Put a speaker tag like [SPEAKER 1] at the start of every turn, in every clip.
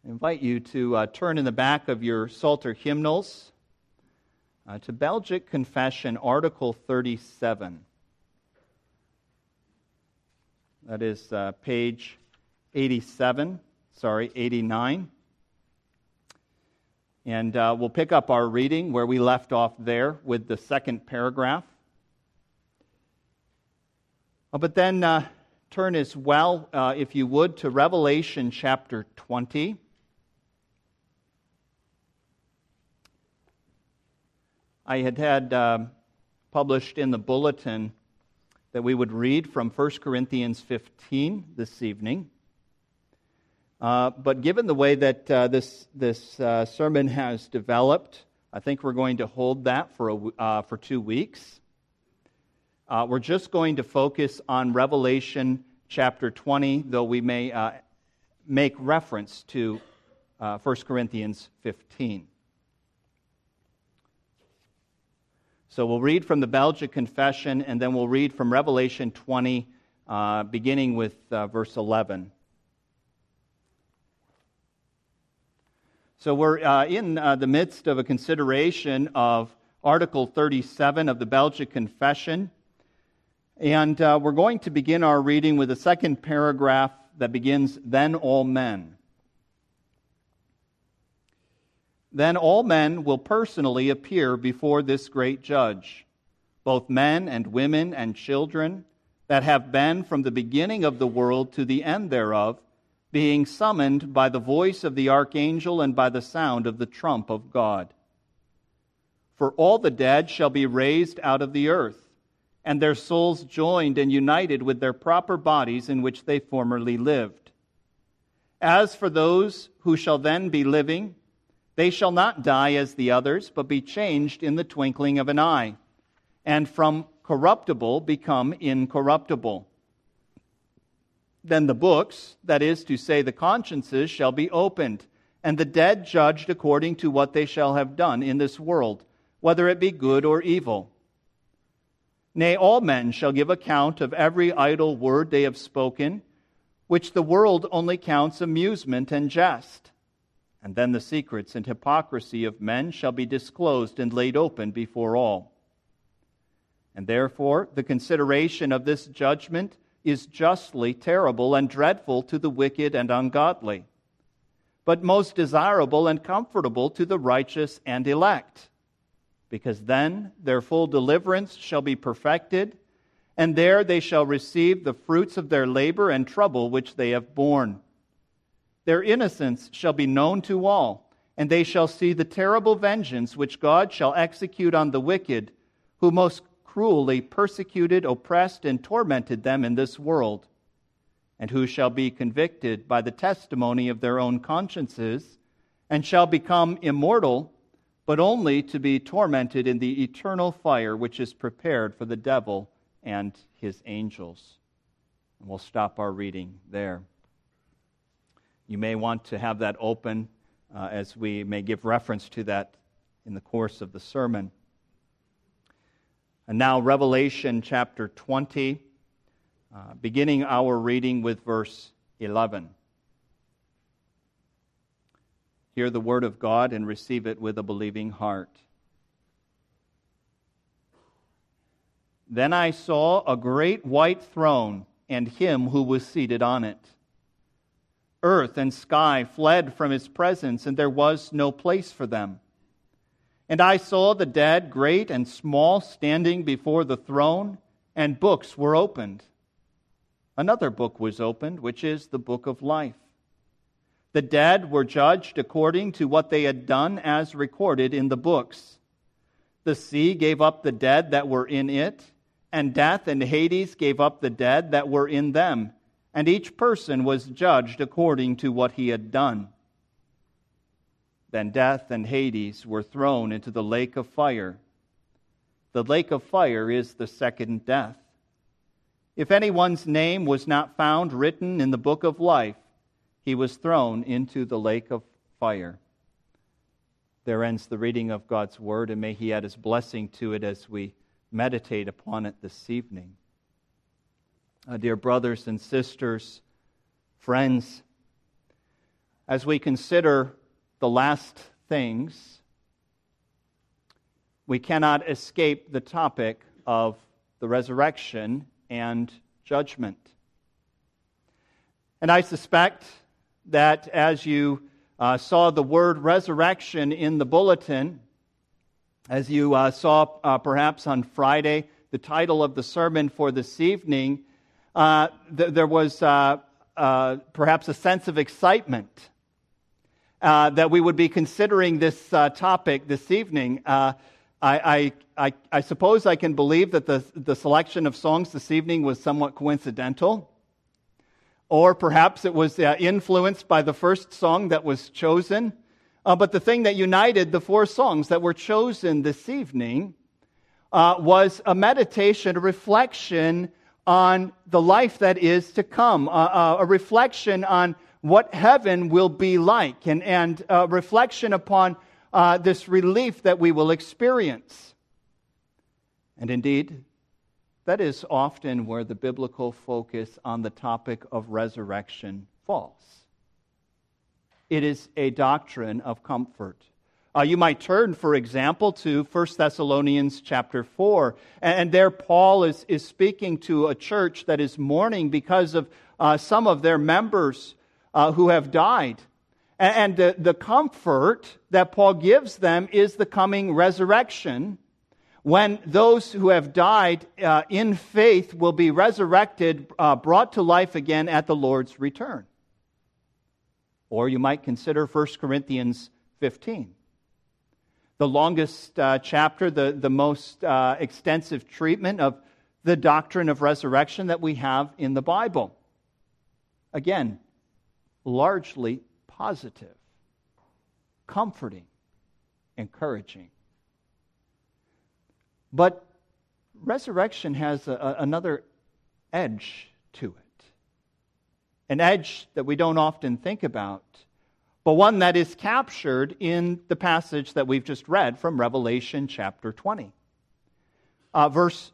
[SPEAKER 1] I invite you to turn in the back of your Psalter hymnals to Belgic Confession, Article 37. That is page 89. And we'll pick up our reading where we left off there with the second paragraph. But then turn as well, if you would, to Revelation chapter 20. I had published in the bulletin that we would read from 1 Corinthians 15 this evening. But given the way that this sermon has developed, I think we're going to hold that for 2 weeks. We're just going to focus on Revelation chapter 20, though we may make reference to 1 Corinthians 15. So we'll read from the Belgic Confession, and then we'll read from Revelation 20, beginning with verse 11. So we're in the midst of a consideration of Article 37 of the Belgic Confession, and we're going to begin our reading with the second paragraph that begins, "Then all men." Then all men will personally appear before this great judge, both men and women and children that have been from the beginning of the world to the end thereof, being summoned by the voice of the archangel and by the sound of the trump of God. For all the dead shall be raised out of the earth, and their souls joined and united with their proper bodies in which they formerly lived. As for those who shall then be living, they shall not die as the others, but be changed in the twinkling of an eye, and from corruptible become incorruptible. Then the books, that is to say the consciences, shall be opened, and the dead judged according to what they shall have done in this world, whether it be good or evil. Nay, all men shall give account of every idle word they have spoken, which the world only counts amusement and jest. And then the secrets and hypocrisy of men shall be disclosed and laid open before all. And therefore the consideration of this judgment is justly terrible and dreadful to the wicked and ungodly, but most desirable and comfortable to the righteous and elect, because then their full deliverance shall be perfected, and there they shall receive the fruits of their labor and trouble which they have borne. Their innocence shall be known to all, and they shall see the terrible vengeance which God shall execute on the wicked, who most cruelly persecuted, oppressed, and tormented them in this world, and who shall be convicted by the testimony of their own consciences, and shall become immortal, but only to be tormented in the eternal fire which is prepared for the devil and his angels. And we'll stop our reading there. You may want to have that open as we may give reference to that in the course of the sermon. And now Revelation chapter 20, beginning our reading with verse 11. Hear the word of God and receive it with a believing heart. Then I saw a great white throne and him who was seated on it. Earth and sky fled from his presence, and there was no place for them. And I saw the dead, great and small, standing before the throne, and books were opened. Another book was opened, which is the book of life. The dead were judged according to what they had done as recorded in the books. The sea gave up the dead that were in it, and death and Hades gave up the dead that were in them, and each person was judged according to what he had done. Then death and Hades were thrown into the lake of fire. The lake of fire is the second death. If anyone's name was not found written in the book of life, he was thrown into the lake of fire. There ends the reading of God's word, and may He add His blessing to it as we meditate upon it this evening. Dear brothers and sisters, friends, As we consider the last things, we cannot escape the topic of the resurrection and judgment. And I suspect that as you saw the word resurrection in the bulletin, as you saw perhaps on Friday, the title of the sermon for this evening, there was perhaps a sense of excitement that we would be considering this topic this evening. I suppose I can believe that the selection of songs this evening was somewhat coincidental, or perhaps it was influenced by the first song that was chosen. But the thing that united the four songs that were chosen this evening was a meditation, a reflection on the life that is to come, a reflection on what heaven will be like, and a reflection upon this relief that we will experience. And indeed, that is often where the biblical focus on the topic of resurrection falls. It is a doctrine of comfort. You might turn, for example, to 1 Thessalonians chapter 4. And there Paul is speaking to a church that is mourning because of some of their members who have died. And the comfort that Paul gives them is the coming resurrection, when those who have died in faith will be resurrected, brought to life again at the Lord's return. Or you might consider 1 Corinthians 15. The longest chapter, the most extensive treatment of the doctrine of resurrection that we have in the Bible. Again, largely positive, comforting, encouraging. But resurrection has another edge to it. An edge that we don't often think about, but one that is captured in the passage that we've just read from Revelation chapter 20. Verse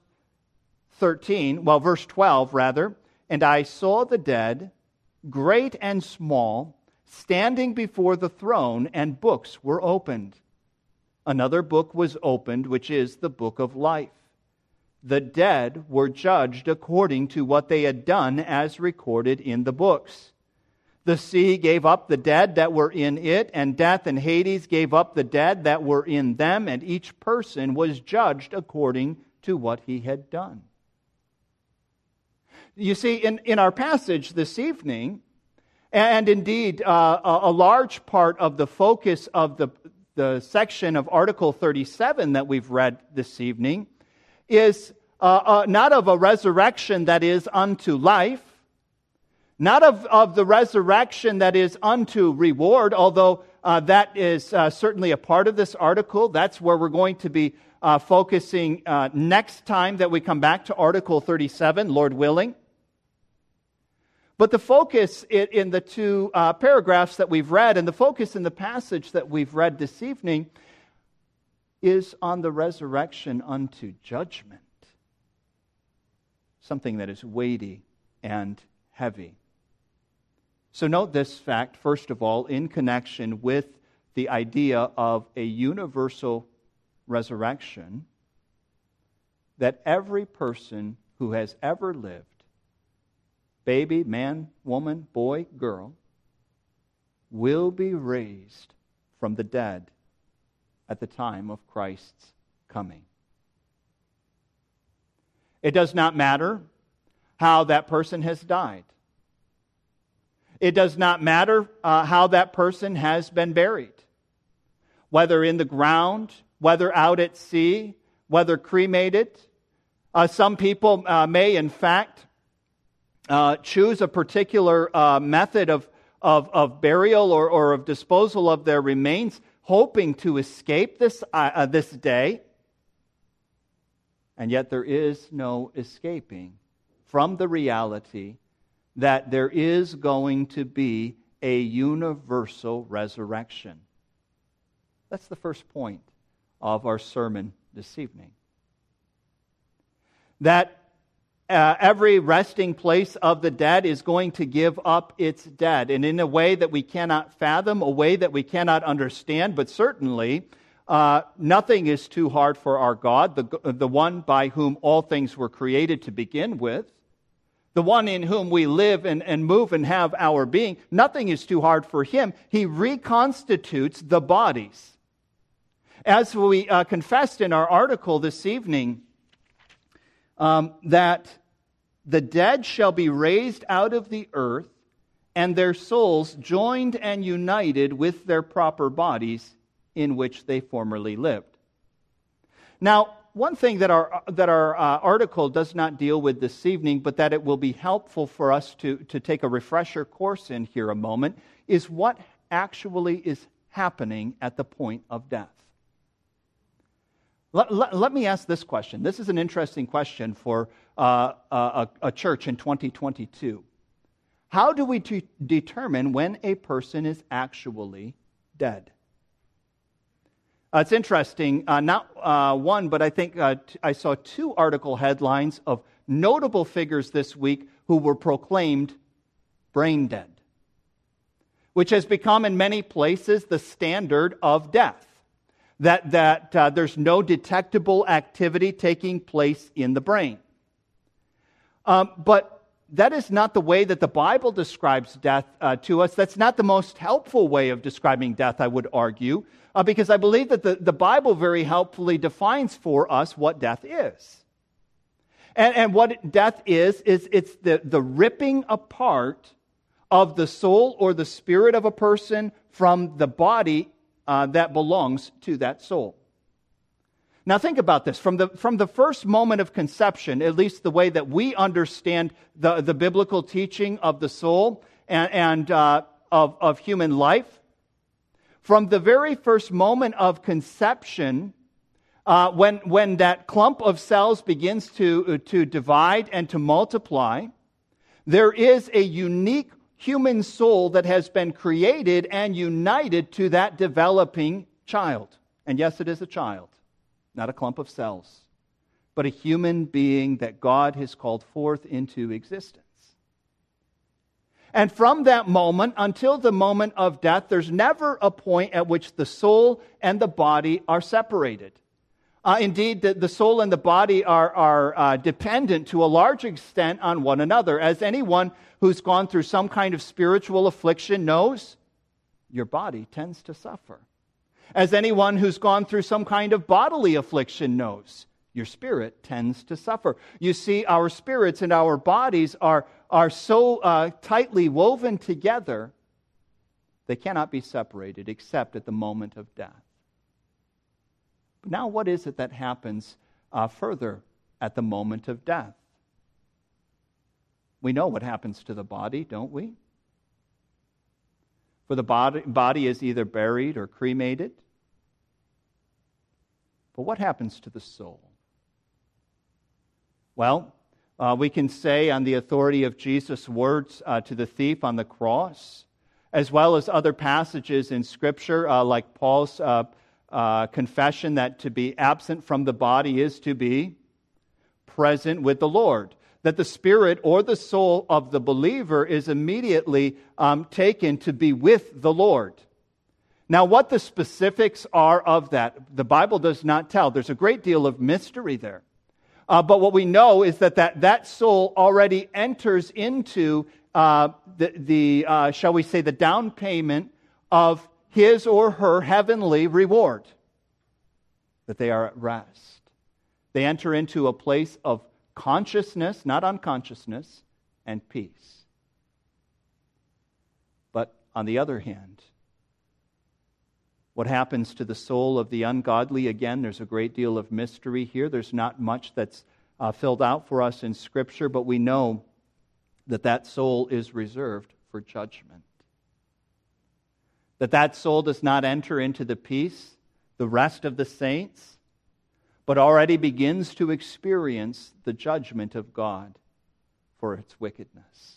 [SPEAKER 1] 12, and I saw the dead, great and small, standing before the throne, and books were opened. Another book was opened, which is the book of life. The dead were judged according to what they had done as recorded in the books. The sea gave up the dead that were in it, and death and Hades gave up the dead that were in them, and each person was judged according to what he had done. You see, in our passage this evening, and indeed a large part of the focus of the section of Article 37 that we've read this evening, is not of a resurrection that is unto life, not of the resurrection that is unto reward, although that is certainly a part of this article. That's where we're going to be focusing next time that we come back to Article 37, Lord willing. But the focus in the two paragraphs that we've read, and the focus in the passage that we've read this evening, is on the resurrection unto judgment. Something that is weighty and heavy. So note this fact, first of all, in connection with the idea of a universal resurrection, that every person who has ever lived, baby, man, woman, boy, girl, will be raised from the dead at the time of Christ's coming. It does not matter how that person has died. It does not matter how that person has been buried. Whether in the ground, whether out at sea, whether cremated. Some people may, in fact, choose a particular method of burial or of disposal of their remains, hoping to escape this day. And yet there is no escaping from the reality that there is going to be a universal resurrection. That's the first point of our sermon this evening. That every resting place of the dead is going to give up its dead, and in a way that we cannot fathom, a way that we cannot understand, but certainly nothing is too hard for our God, the one by whom all things were created to begin with, the one in whom we live and move and have our being. Nothing is too hard for Him. He reconstitutes the bodies. As we confessed in our article this evening, that the dead shall be raised out of the earth, and their souls joined and united with their proper bodies in which they formerly lived. Now, one thing that our article does not deal with this evening, but that it will be helpful for us to take a refresher course in here a moment, is what actually is happening at the point of death. Let me ask this question. This is an interesting question for a church in 2022. How do we determine when a person is actually dead? It's interesting, not one, but I think I saw two article headlines of notable figures this week who were proclaimed brain dead, which has become in many places the standard of death, that there's no detectable activity taking place in the brain. But that is not the way that the Bible describes death to us. That's not the most helpful way of describing death, I would argue, because I believe that the Bible very helpfully defines for us what death is. And what death is it's the ripping apart of the soul or the spirit of a person from the body that belongs to that soul. Now think about this. From the first moment of conception, at least the way that we understand the biblical teaching of the soul and of human life, from the very first moment of conception, when that clump of cells begins to divide and to multiply, there is a unique human soul that has been created and united to that developing child. And yes, it is a child. Not a clump of cells, but a human being that God has called forth into existence. And from that moment until the moment of death, there's never a point at which the soul and the body are separated. Indeed, the soul and the body are dependent to a large extent on one another. As anyone who's gone through some kind of spiritual affliction knows, your body tends to suffer. As anyone who's gone through some kind of bodily affliction knows, your spirit tends to suffer. You see, our spirits and our bodies are so tightly woven together, they cannot be separated except at the moment of death. But now what is it that happens further at the moment of death? We know what happens to the body, don't we? For the body is either buried or cremated. But what happens to the soul? Well, we can say on the authority of Jesus' words to the thief on the cross, as well as other passages in Scripture, like Paul's confession that to be absent from the body is to be present with the Lord. That the spirit or the soul of the believer is immediately taken to be with the Lord. Now, what the specifics are of that, the Bible does not tell. There's a great deal of mystery there. But what we know is that soul already enters into shall we say, the down payment of his or her heavenly reward. That they are at rest. They enter into a place of consciousness, not unconsciousness, and peace. But on the other hand, what happens to the soul of the ungodly? Again, there's a great deal of mystery here. There's not much that's filled out for us in Scripture, but we know that soul is reserved for judgment. That soul does not enter into the peace, the rest of the saints, but already begins to experience the judgment of God for its wickedness.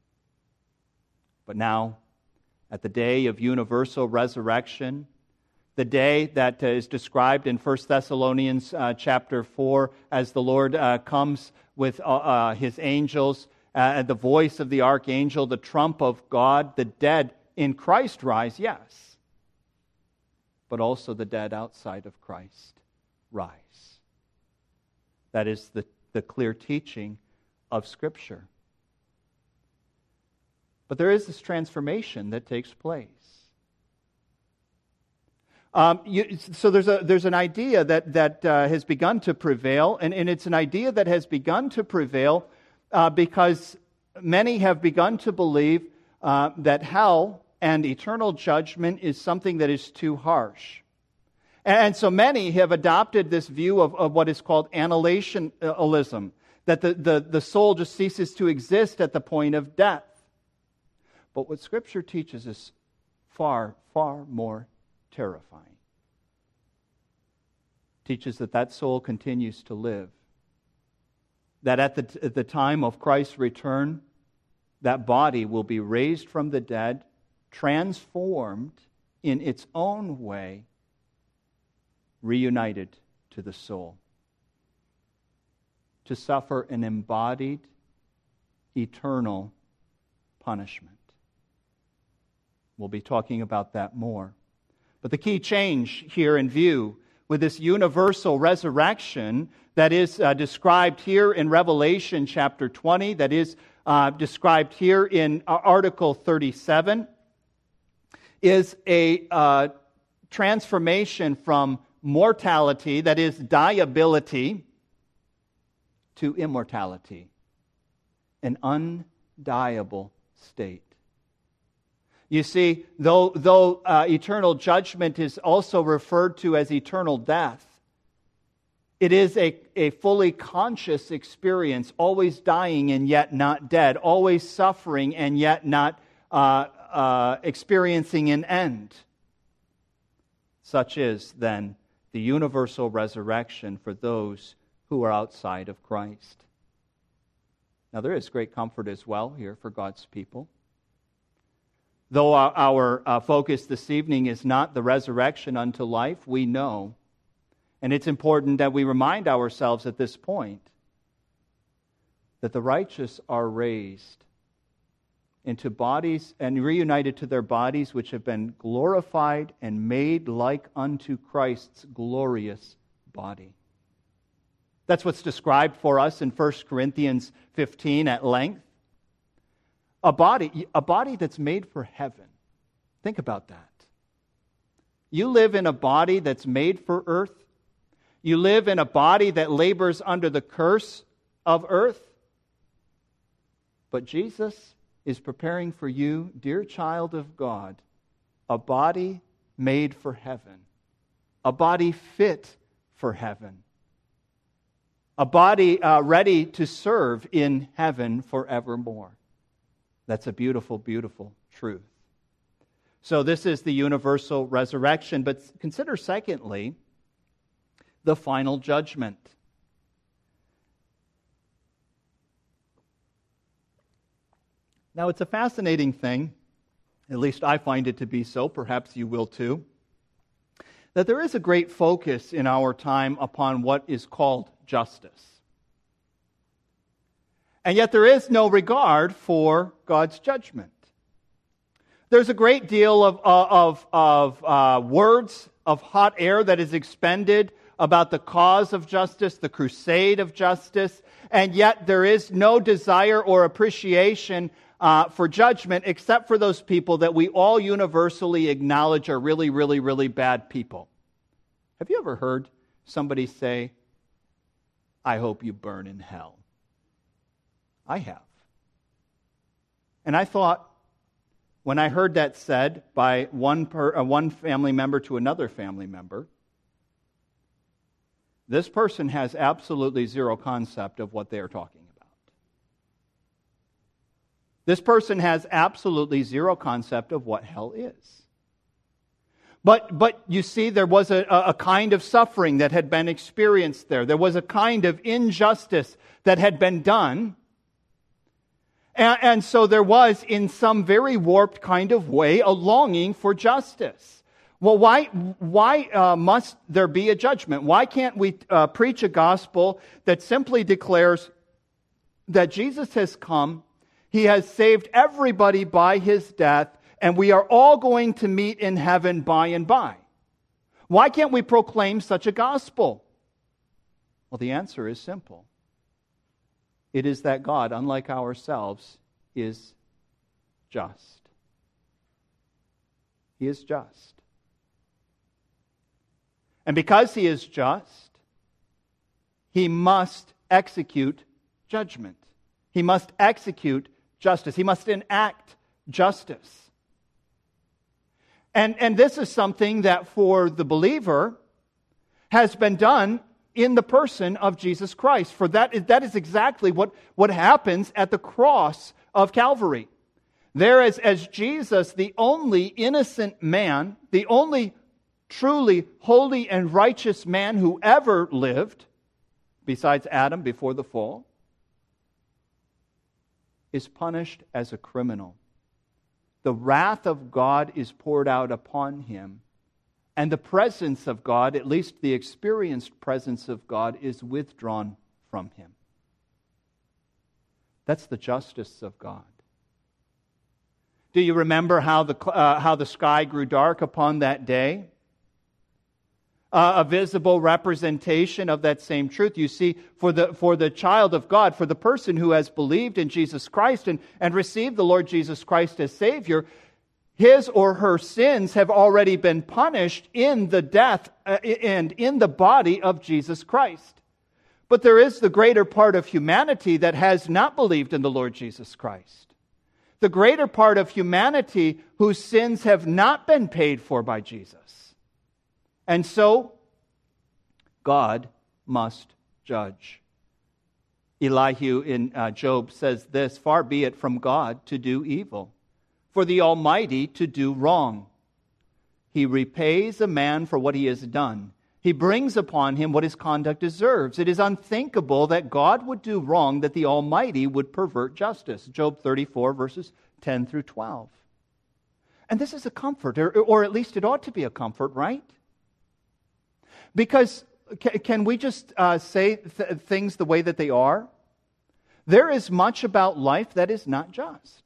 [SPEAKER 1] But now, at the day of universal resurrection, the day that is described in 1 Thessalonians chapter 4 as the Lord comes with his angels, the voice of the archangel, the trump of God. The dead in Christ rise, yes, but also the dead outside of Christ rise. That is the clear teaching of Scripture. But there is this transformation that takes place. So there's an idea that has begun to prevail, and it's an idea that has begun to prevail because many have begun to believe that hell and eternal judgment is something that is too harsh. And so many have adopted this view of what is called annihilationism, that the soul just ceases to exist at the point of death. But what Scripture teaches is far, far more terrifying. It teaches that soul continues to live. That at the time of Christ's return, that body will be raised from the dead, transformed in its own way, reunited to the soul, to suffer an embodied, eternal punishment. We'll be talking about that more. But the key change here in view with this universal resurrection that is described here in Revelation chapter 20, that is described here in Article 37, is a transformation from mortality, that is dieability, to immortality, an undiable state. You see, though eternal judgment is also referred to as eternal death, it is a fully conscious experience, always dying and yet not dead, always suffering and yet not experiencing an end. Such is, then, the universal resurrection for those who are outside of Christ. Now, there is great comfort as well here for God's people. Though our focus this evening is not the resurrection unto life, we know, and it's important that we remind ourselves at this point, that the righteous are raised into bodies and reunited to their bodies which have been glorified and made like unto Christ's glorious body. That's what's described for us in 1 Corinthians 15 at length. A body that's made for heaven. Think about that. You live in a body that's made for earth. You live in a body that labors under the curse of earth. But Jesus is preparing for you, dear child of God, a body made for heaven, a body fit for heaven, a body ready to serve in heaven forevermore. That's a beautiful, beautiful truth. So this is the universal resurrection, but consider secondly, the final judgment. Now, it's a fascinating thing, at least I find it to be so, perhaps you will too, that there is a great focus in our time upon what is called justice. And yet there is no regard for God's judgment. There's a great deal of words, of hot air that is expended about the cause of justice, the crusade of justice, and yet there is no desire or appreciation for judgment except for those people that we all universally acknowledge are really, really, really bad people. Have you ever heard somebody say, "I hope you burn in hell"? I have. And I thought, when I heard that said by one family member to another family member, this person has absolutely zero concept of what they are talking about. This person has absolutely zero concept of what hell is. But you see, there was a kind of suffering that had been experienced there. There was a kind of injustice that had been done. And so there was, in some very warped kind of way, a longing for justice. Well, why must there be a judgment? Why can't we preach a gospel that simply declares that Jesus has come, He has saved everybody by His death, and we are all going to meet in heaven by and by? Why can't we proclaim such a gospel? Well, the answer is simple. It is that God, unlike ourselves, is just. He is just. And because He is just, He must execute judgment. He must execute justice. He must enact justice. And this is something that for the believer has been done in the person of Jesus Christ. For that is exactly what happens at the cross of Calvary. There is, as Jesus, the only innocent man, the only truly holy and righteous man who ever lived, besides Adam before the fall, is punished as a criminal. The wrath of God is poured out upon Him, and the presence of God, at least the experienced presence of God, is withdrawn from Him. That's the justice of God. Do you remember how the sky grew dark upon that day? A visible representation of that same truth. You see, for the child of God, for the person who has believed in Jesus Christ and received the Lord Jesus Christ as Savior, his or her sins have already been punished in the death and in the body of Jesus Christ. But there is the greater part of humanity that has not believed in the Lord Jesus Christ. The greater part of humanity whose sins have not been paid for by Jesus. And so, God must judge. Elihu in Job says this, "Far be it from God to do evil, for the Almighty to do wrong. He repays a man for what he has done. He brings upon him what his conduct deserves. It is unthinkable that God would do wrong, that the Almighty would pervert justice." Job 34, verses 10 through 12. And this is a comfort, or at least it ought to be a comfort, right? Because can we just say things the way that they are? There is much about life that is not just.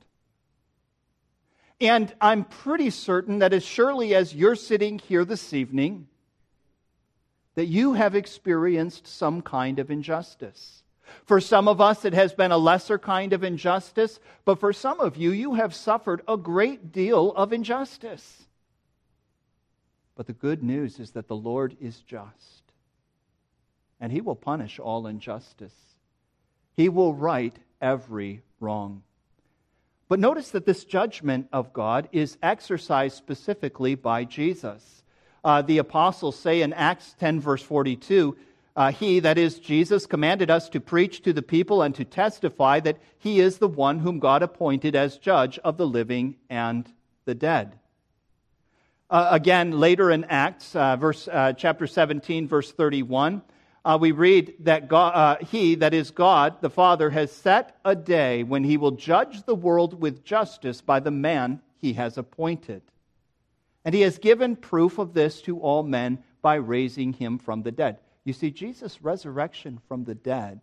[SPEAKER 1] And I'm pretty certain that as surely as you're sitting here this evening, that you have experienced some kind of injustice. For some of us, it has been a lesser kind of injustice, but for some of you, you have suffered a great deal of injustice. But the good news is that the Lord is just, and He will punish all injustice. He will right every wrong. But notice that this judgment of God is exercised specifically by Jesus. The apostles say in Acts 10, verse 42, He, that is Jesus, commanded us to preach to the people and to testify that He is the one whom God appointed as judge of the living and the dead. Again, later in Acts, chapter 17, verse 31, we read that God, He, that is God, the Father, has set a day when He will judge the world with justice by the man He has appointed. And He has given proof of this to all men by raising Him from the dead. You see, Jesus' resurrection from the dead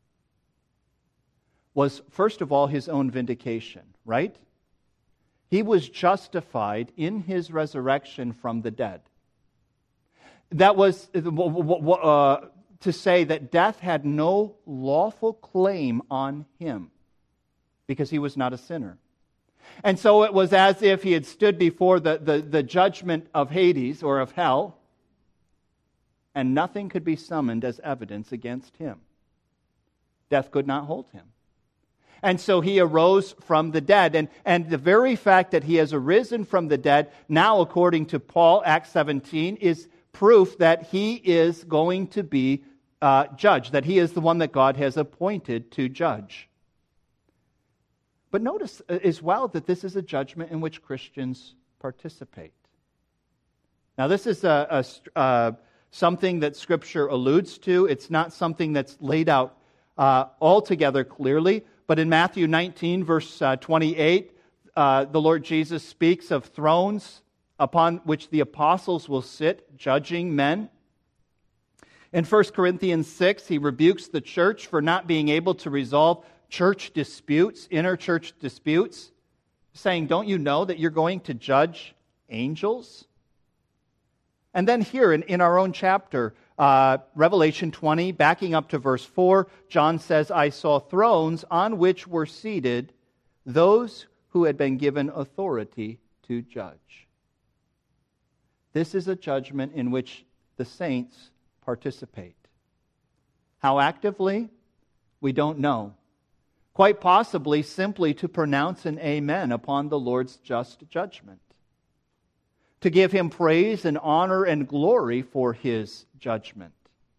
[SPEAKER 1] was, first of all, His own vindication, right? He was justified in His resurrection from the dead. That was to say that death had no lawful claim on Him because He was not a sinner. And so it was as if He had stood before the judgment of Hades or of hell, and nothing could be summoned as evidence against Him. Death could not hold Him. And so He arose from the dead. And the very fact that He has arisen from the dead, now according to Paul, Acts 17, is proof that He is going to be judge, that He is the one that God has appointed to judge. But notice as well that this is a judgment in which Christians participate. Now this is something that Scripture alludes to. It's not something that's laid out altogether clearly. But in Matthew 19, verse 28, the Lord Jesus speaks of thrones upon which the apostles will sit judging men. In 1 Corinthians 6, he rebukes the church for not being able to resolve church disputes, inter-church disputes, saying, don't you know that you're going to judge angels? And then here in our own chapter, Revelation 20, backing up to verse 4, John says, I saw thrones on which were seated those who had been given authority to judge. This is a judgment in which the saints participate. How actively? We don't know. Quite possibly simply to pronounce an amen upon the Lord's just judgment. To give him praise and honor and glory for his judgment.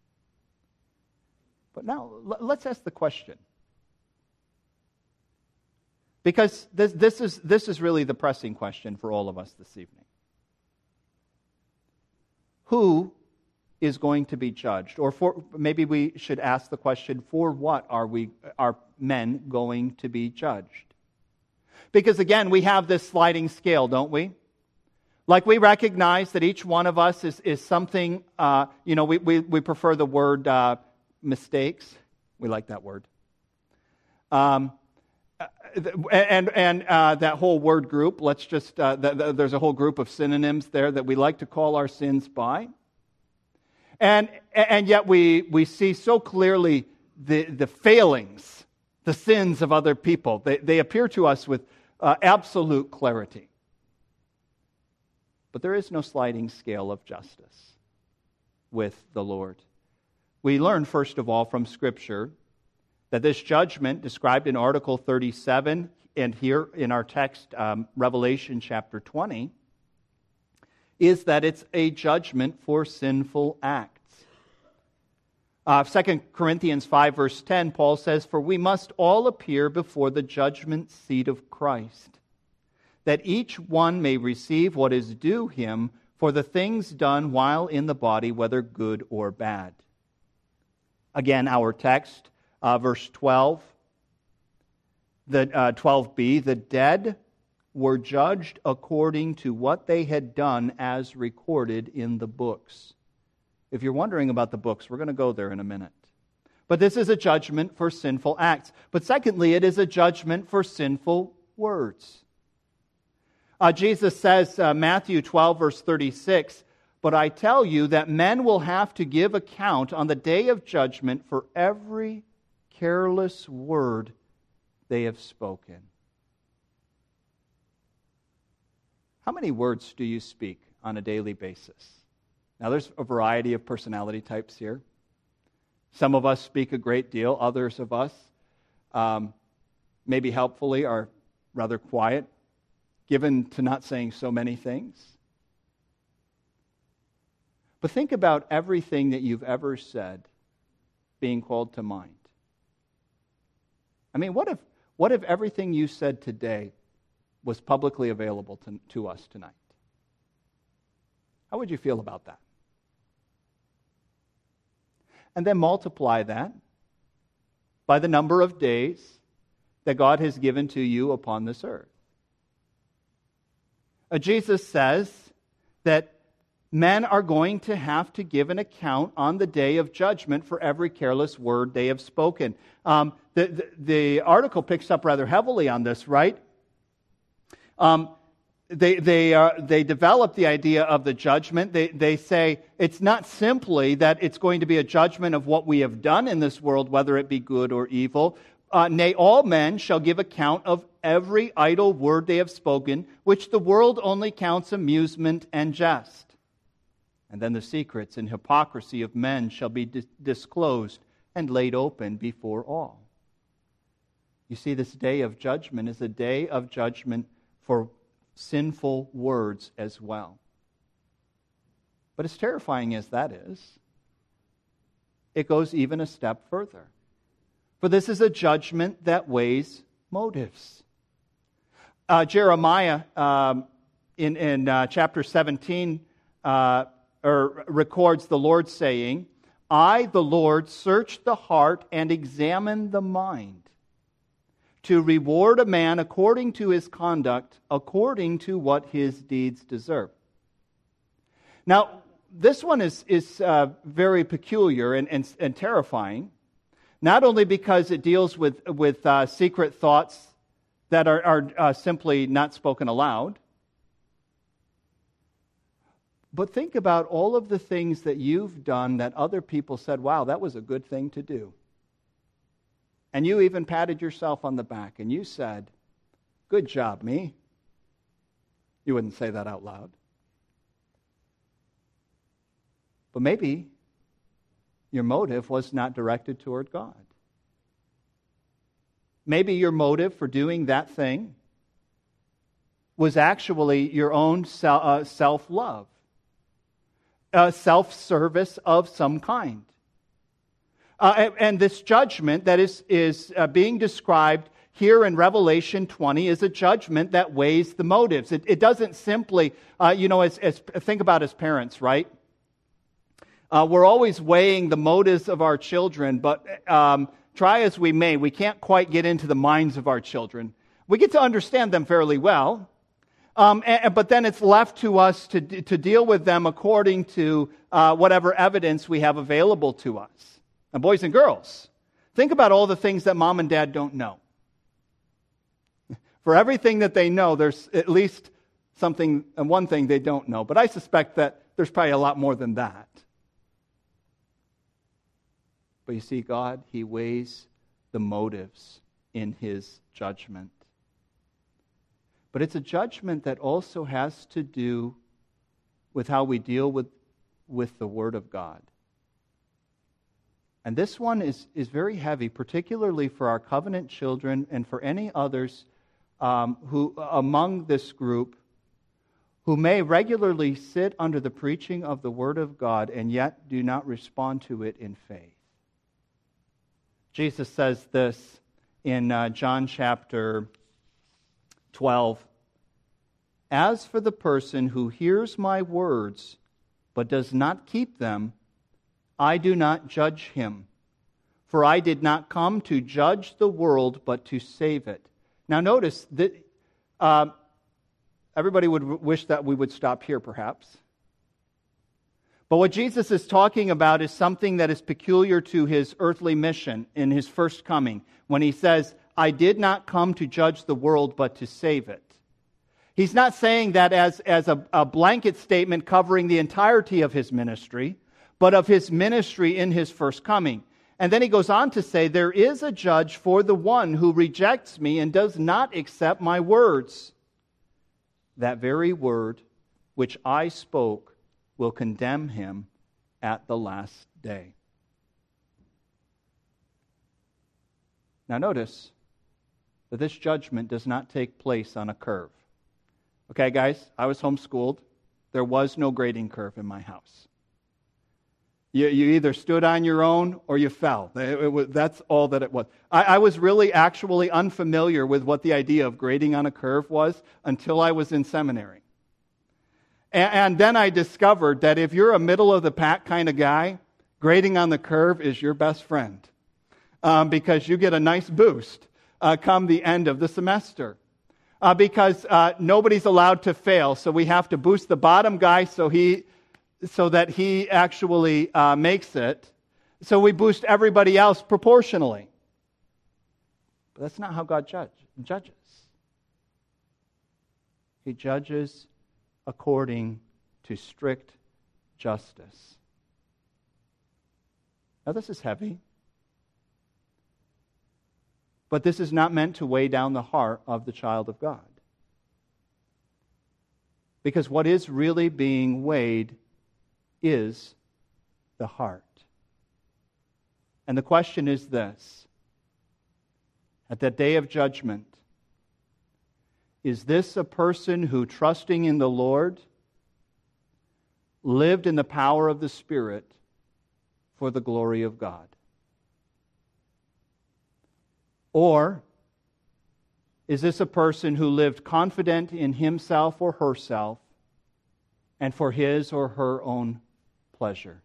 [SPEAKER 1] But now, let's ask the question. Because this is really the pressing question for all of us this evening. Who is going to be judged? Or maybe we should ask the question, for what are men going to be judged? Because again, we have this sliding scale, don't we? Like we recognize that each one of us is something, we prefer the word mistakes. We like that word. And that whole word group, let's just, there's a whole group of synonyms there that we like to call our sins by. And yet we see so clearly the failings, the sins of other people. They appear to us with absolute clarity. But there is no sliding scale of justice with the Lord. We learn, first of all, from Scripture that this judgment described in Article 37 and here in our text, Revelation chapter 20, is that it's a judgment for sinful acts. 2 Corinthians 5 verse 10, Paul says, for we must all appear before the judgment seat of Christ, that each one may receive what is due him for the things done while in the body, whether good or bad. Again, our text, verse 12, 12b, the dead were judged according to what they had done as recorded in the books. If you're wondering about the books, we're going to go there in a minute. But this is a judgment for sinful acts. But secondly, it is a judgment for sinful words. Jesus says, Matthew 12, verse 36, but I tell you that men will have to give account on the day of judgment for every careless word they have spoken. How many words do you speak on a daily basis? Now, there's a variety of personality types here. Some of us speak a great deal. Others of us, maybe helpfully, are rather quiet, given to not saying so many things. But think about everything that you've ever said being called to mind. I mean, what if everything you said today was publicly available to us tonight? How would you feel about that? And then multiply that by the number of days that God has given to you upon this earth. Jesus says that men are going to have to give an account on the day of judgment for every careless word they have spoken. The article picks up rather heavily on this, right? They develop the idea of the judgment. They say it's not simply that it's going to be a judgment of what we have done in this world, whether it be good or evil. Nay, all men shall give account of every idle word they have spoken, which the world only counts amusement and jest. And then the secrets and hypocrisy of men shall be disclosed and laid open before all. You see, this day of judgment is a day of judgment for sinful words as well. But as terrifying as that is, it goes even a step further. For this is a judgment that weighs motives. Jeremiah in chapter 17 records the Lord saying, I, the Lord, search the heart and examine the mind, to reward a man according to his conduct, according to what his deeds deserve. Now, this one is very peculiar and terrifying, not only because it deals with secret thoughts that are simply not spoken aloud, but think about all of the things that you've done that other people said, wow, that was a good thing to do. And you even patted yourself on the back and you said, good job, me. You wouldn't say that out loud. But maybe your motive was not directed toward God. Maybe your motive for doing that thing was actually your own self-love, self-service of some kind. And this judgment that is being described here in Revelation 20 is a judgment that weighs the motives. It doesn't simply, think about as parents, right? We're always weighing the motives of our children, but try as we may, we can't quite get into the minds of our children. We get to understand them fairly well, but then it's left to us to deal with them according to whatever evidence we have available to us. And boys and girls, think about all the things that mom and dad don't know. For everything that they know, there's at least something and one thing they don't know. But I suspect that there's probably a lot more than that. But you see, God, He weighs the motives in His judgment. But it's a judgment that also has to do with how we deal with the Word of God. And this one is very heavy, particularly for our covenant children and for any others who among this group who may regularly sit under the preaching of the Word of God and yet do not respond to it in faith. Jesus says this in John chapter 12. As for the person who hears my words but does not keep them, I do not judge him. For I did not come to judge the world but to save it. Now notice that everybody would wish that we would stop here perhaps. But what Jesus is talking about is something that is peculiar to His earthly mission in His first coming, when He says, I did not come to judge the world, but to save it. He's not saying that as a blanket statement covering the entirety of His ministry, but of His ministry in His first coming. And then He goes on to say, there is a judge for the one who rejects me and does not accept my words. That very word which I spoke will condemn him at the last day. Now notice that this judgment does not take place on a curve. Okay, guys, I was homeschooled. There was no grading curve in my house. You either stood on your own or you fell. That's all that it was. I was really actually unfamiliar with what the idea of grading on a curve was until I was in seminary. And then I discovered that if you're a middle-of-the-pack kind of guy, grading on the curve is your best friend because you get a nice boost come the end of the semester. Because nobody's allowed to fail, so we have to boost the bottom guy so that he actually makes it. So we boost everybody else proportionally. But that's not how God judges. He judges according to strict justice. Now this is heavy. But this is not meant to weigh down the heart of the child of God. Because what is really being weighed is the heart. And the question is this: at that day of judgment, is this a person who, trusting in the Lord, lived in the power of the Spirit for the glory of God? Or is this a person who lived confident in himself or herself and for his or her own pleasure?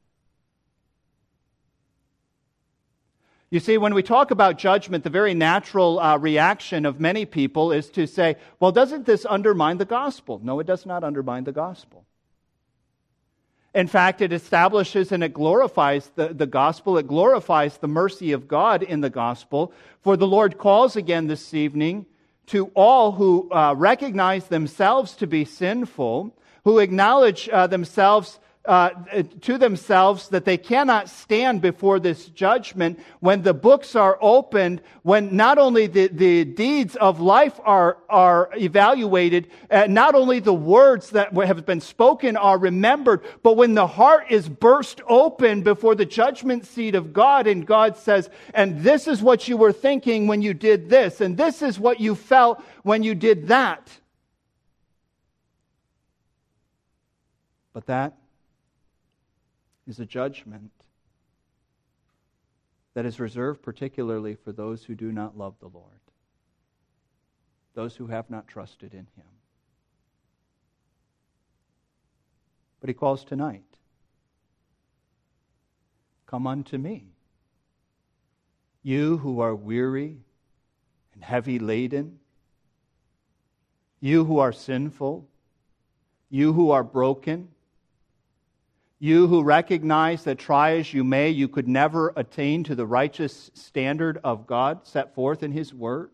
[SPEAKER 1] You see, when we talk about judgment, the very natural reaction of many people is to say, well, doesn't this undermine the gospel? No, it does not undermine the gospel. In fact, it establishes and it glorifies the gospel. It glorifies the mercy of God in the gospel. For the Lord calls again this evening to all who recognize themselves to be sinful, who acknowledge themselves to themselves that they cannot stand before this judgment. When the books are opened, when not only the deeds of life are evaluated, not only the words that have been spoken are remembered, but when the heart is burst open before the judgment seat of God, and God says, and this is what you were thinking when you did this, and this is what you felt when you did that. But that is a judgment that is reserved particularly for those who do not love the Lord, those who have not trusted in Him. But He calls tonight, "Come unto me, you who are weary and heavy laden, you who are sinful, you who are broken, you who recognize that try as you may, you could never attain to the righteous standard of God set forth in His Word.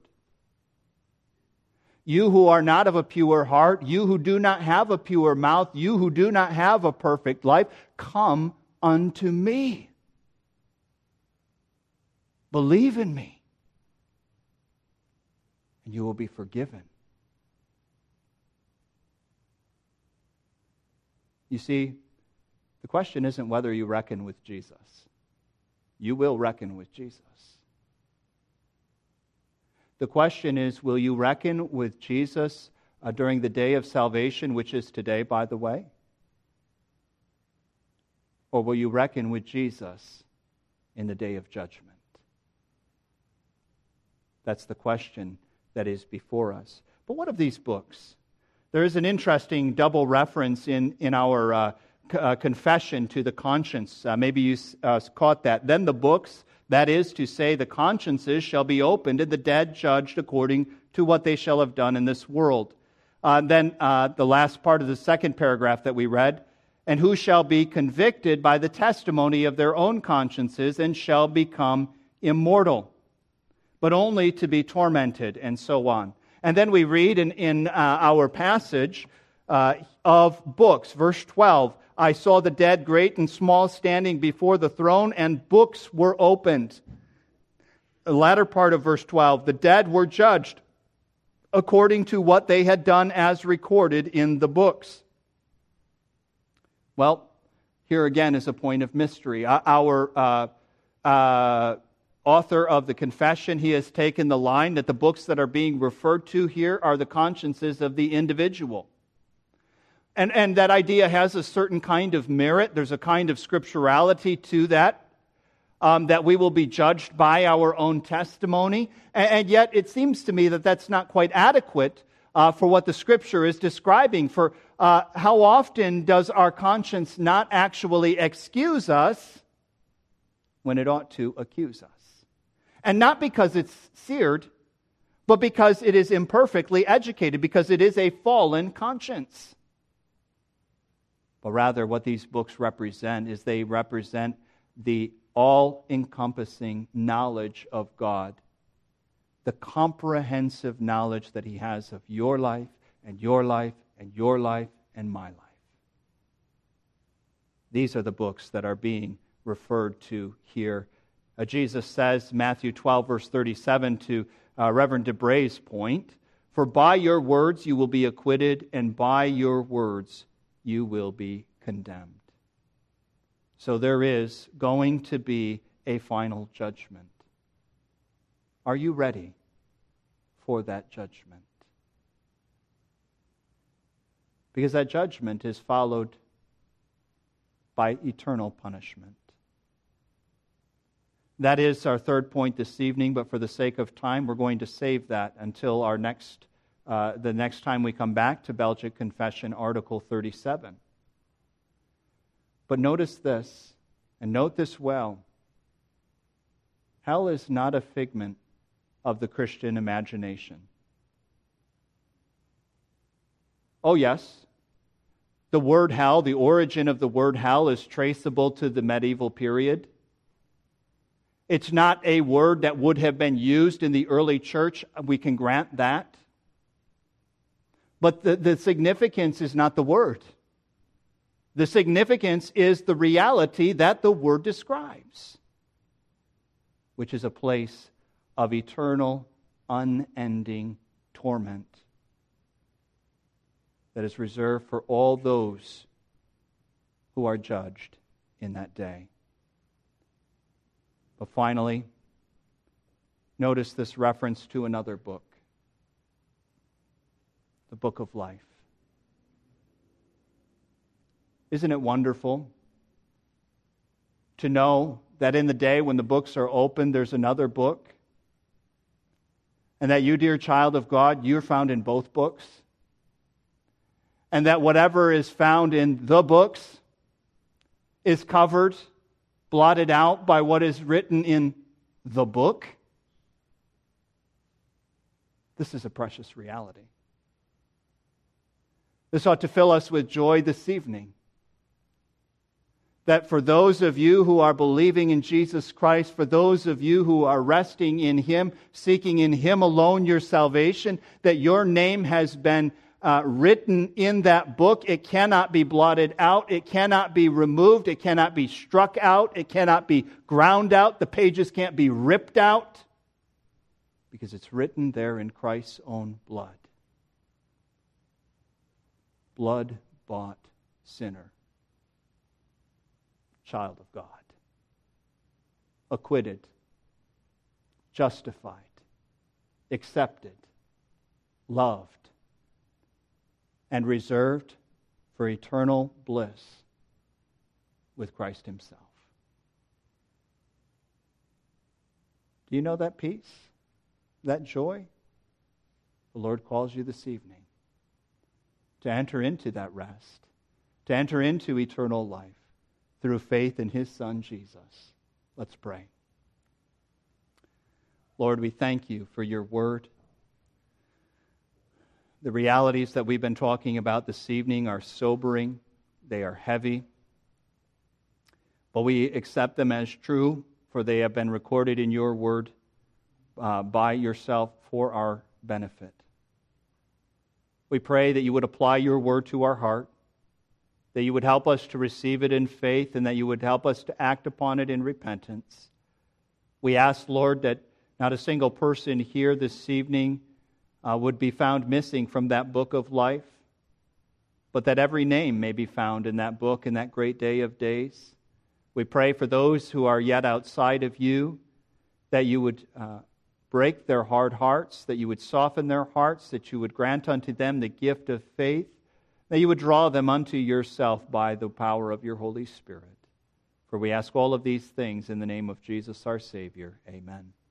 [SPEAKER 1] You who are not of a pure heart, you who do not have a pure mouth, you who do not have a perfect life, come unto me. Believe in me, and you will be forgiven." You see, the question isn't whether you reckon with Jesus. You will reckon with Jesus. The question is, will you reckon with Jesus during the day of salvation, which is today, by the way? Or will you reckon with Jesus in the day of judgment? That's the question that is before us. But what of these books? There is an interesting double reference in our confession to the conscience. Maybe you caught that. Then the books, that is to say, the consciences, shall be opened, and the dead judged according to what they shall have done in this world. Then the last part of the second paragraph that we read, "And who shall be convicted by the testimony of their own consciences, and shall become immortal, but only to be tormented," and so on. And then we read in our passage of books, verse 12, "I saw the dead, great and small, standing before the throne, and books were opened." The latter part of verse 12, "The dead were judged according to what they had done as recorded in the books." Well, here again is a point of mystery. Our author of the confession, he has taken the line that the books that are being referred to here are the consciences of the individual. And that idea has a certain kind of merit. There's a kind of scripturality to that, that we will be judged by our own testimony. And yet it seems to me that that's not quite adequate for what the Scripture is describing. For how often does our conscience not actually excuse us when it ought to accuse us? And not because it's seared, but because it is imperfectly educated, because it is a fallen conscience. But rather, what these books represent is they represent the all-encompassing knowledge of God, the comprehensive knowledge that He has of your life, and your life, and your life, and my life. These are the books that are being referred to here. Jesus says, Matthew 12, verse 37, to Reverend DeBray's point, "For by your words you will be acquitted, and by your words you will be condemned." So there is going to be a final judgment. Are you ready for that judgment? Because that judgment is followed by eternal punishment. That is our third point this evening, but for the sake of time, we're going to save that until our the next time we come back to Belgic Confession, Article 37. But notice this, and note this well. Hell is not a figment of the Christian imagination. Oh yes, The word hell, the origin of the word hell is traceable to the medieval period. It's not a word that would have been used in the early church. We can grant that. But the significance is not the word. The significance is the reality that the word describes, which is a place of eternal, unending torment that is reserved for all those who are judged in that day. But finally, notice this reference to another book, the book of life. Isn't it wonderful to know that in the day when the books are opened, there's another book? And that you, dear child of God, you're found in both books? And that whatever is found in the books is covered, blotted out by what is written in the book? This is a precious reality. This ought to fill us with joy this evening. That for those of you who are believing in Jesus Christ, for those of you who are resting in Him, seeking in Him alone your salvation, that your name has been written in that book. It cannot be blotted out. It cannot be removed. It cannot be struck out. It cannot be ground out. The pages can't be ripped out because it's written there in Christ's own blood. Blood-bought sinner. Child of God. Acquitted. Justified. Accepted. Loved. And reserved for eternal bliss with Christ Himself. Do you know that peace? That joy? The Lord calls you this evening to enter into that rest, to enter into eternal life through faith in His Son, Jesus. Let's pray. Lord, we thank You for Your word. The realities that we've been talking about this evening are sobering. They are heavy. But we accept them as true, for they have been recorded in Your word by Yourself for our benefit. We pray that You would apply Your word to our heart, that You would help us to receive it in faith, and that You would help us to act upon it in repentance. We ask, Lord, that not a single person here this evening would be found missing from that book of life, but that every name may be found in that book in that great day of days. We pray for those who are yet outside of You, that You would break their hard hearts, that You would soften their hearts, that You would grant unto them the gift of faith, that You would draw them unto Yourself by the power of Your Holy Spirit. For we ask all of these things in the name of Jesus our Savior. Amen.